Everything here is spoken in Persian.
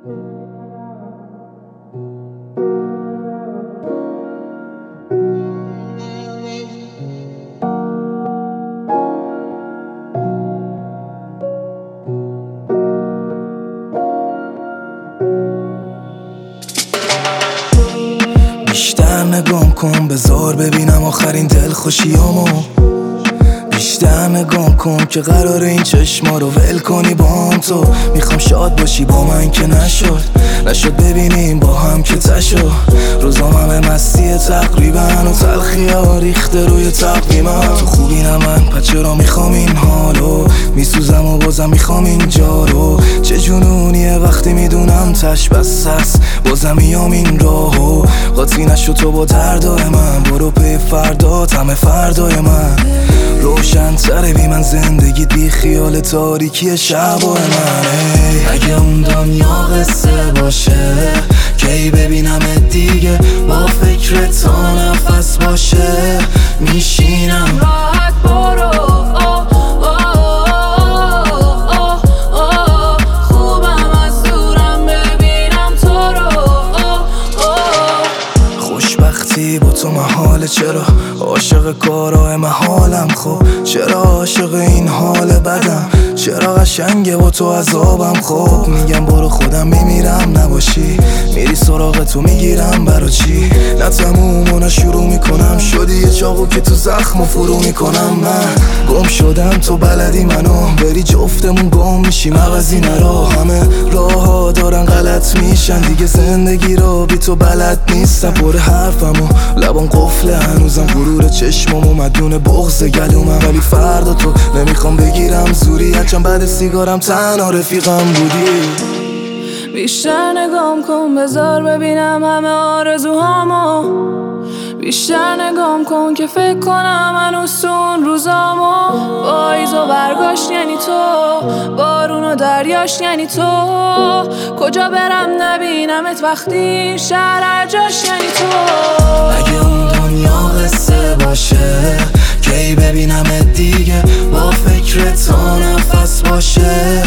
بیشتر نگام کن بذار ببینم آخرین دلخوشیامو. بیشتر نگام کن که قراره این چشما رو ول کنی با هم. تو میخوام شاد باشی با من که نشد ببینیم با هم که تشو. روزام همه مستی تقریبا و تلخی ها ریخته روی تقویمم. تو خوبی نه من پس چرا میخوام این حالو؟ میسوزم و بازم میخوام این جا رو. چه جنونیه وقتی میدونم تش بس هست بازم میام این راهو. قاطی نشو تو با دردای من، برو پی فردات همه فردای من. روشن تره بی من زندگیت بی خیال تاریکی شبای من. اگه اون دنیا قصه باشه کی ببینم دیگه، با فکر تا نفس باشه میشینم راحت برو. خوبم از دورم ببینم تو رو. خوشبختی با تو محاله، چرا عاشق کارهای محالم؟ خب چرا عاشق این حال بدم؟ چرا قشنگه با تو عذابم؟ خب میگم برو خودم میمیرم نباشی، میری سراغ تو میگیرم برا چی؟ نه تموم و نه شروع میکنم، شدی یه چاقو که تو زخم و فرو میکنم. من گم شدم تو بلدی منو بری، جفتمون گم میشیم عوضی نرو. همه راه ها دارن غلط میشن دیگه، زندگی رو بی تو بلد نیستم. پر حرفم و لبان قفله هنوزم، غرور چشمم و مدیون بغض گلومم. ولی فردا تو نمیخوام بگیرم زوری، هرچند بعد سیگارم تنها رفیقم بودی. بیشتر نگام کن بذار ببینم همه آرزوهامو. بیشتر نگام کن که فکر کنم هنوز تو اون روزامو. پاییز و برگاشت یعنی تو، بارون و دریاش یعنی تو. کجا برم نبینمت وقتی شهر هر جاش یعنی تو. اگه اون دنیا قصه باشه کی ببینم دیگه، با فکر تا نفس باشه